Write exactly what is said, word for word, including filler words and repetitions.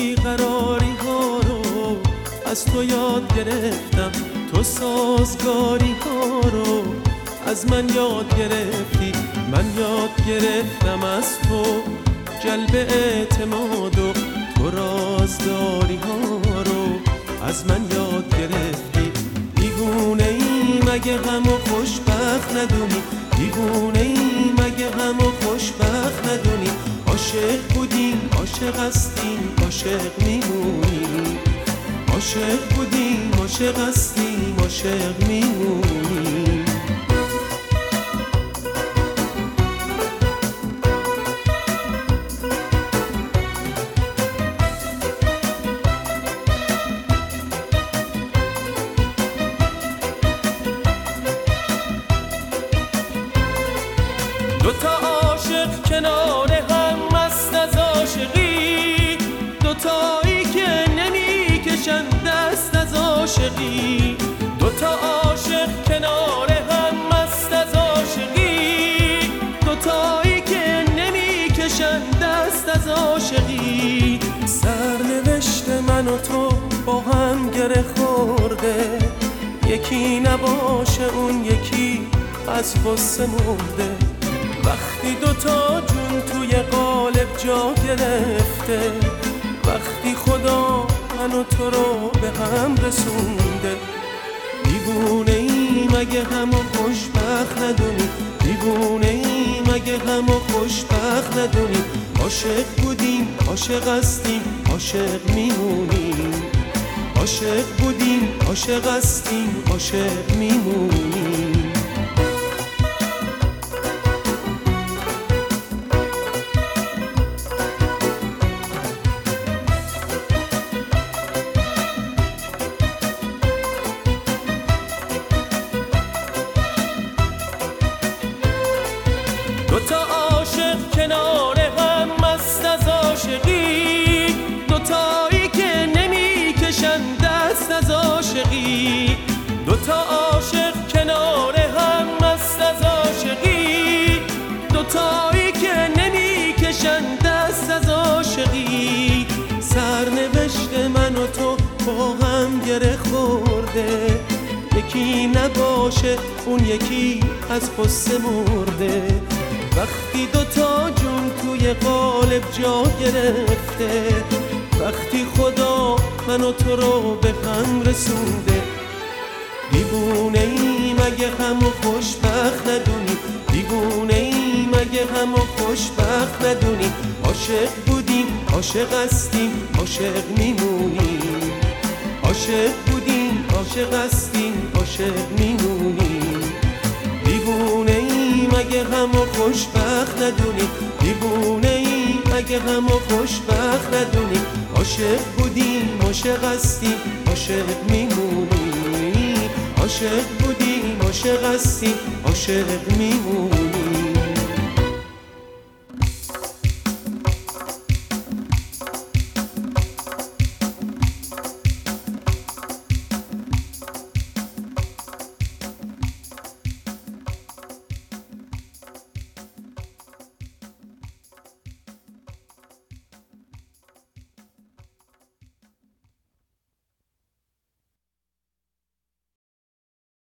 بیقراری ها رو از تو یاد گرفتم، تو سازگاری ها رو از من یاد گرفتی، من یاد گرفتم از تو جلب اعتماد و تو رازداری ها رو از من یاد گرفتی. دیوونه ای مگه غم و خوشبخت ندونی، دیوونه ای مگه غم و خوشبخت ندونی، عاشق بودیم عاشق هستیم عاشق میمونیم، عاشق بودیم عاشق هستیم عاشق میمونیم. دوتا عاشق کنار هم مست از عاشقی، دوتایی که نمی کشن دست از عاشقی، دوتا عاشق کنار هم مست از عاشقی، دوتایی که نمی کشن دست از عاشقی. سرنوشت من و تو با هم گره خورده، یکی نباشه اون یکی از غصه مرده. وقتی دوتا جون توی قالب جا گرفته، وقتی خدا من و تو رو به هم رسونده. دیوونه ای مگه هم و خوشبخت ندونی، دیوونه ای مگه هم و خوشبخت ندونی، عاشق بودیم عاشق هستیم عاشق میمونیم، عاشق بودیم عاشق هستیم عاشق میمونیم. دوتا عاشق کنار هم مست از عاشقی، دوتایی که نمی کشن دست از عاشقی، دوتا عاشق کنار هم مست از عاشقی، دوتایی که نمی کشن دست از عاشقی. سرنوشت من و تو با هم گره خورده، یکی نباشه اون یکی از غصه مرده. وقتی دوتا جون توی قالب جا گرفته، وقتی خدا من و تو رو به هم رسونده. دیوونه ای مگه هم و خوشبخت ندونی، دیوونه ای مگه هم و خوشبخت ندونی، عاشق بودیم عاشق هستیم عاشق میمونیم، عاشق بودیم عاشق هستیم عاشق میمونیم. دیوونه ای مگه هم و خوشبخت ندونی، دیوونه ای مگه هم و خوشبخت ندونی، عاشق بودیم عاشق هستیم عاشق میمونیم، عاشق بودیم عاشق هستیم عاشق میمونیم.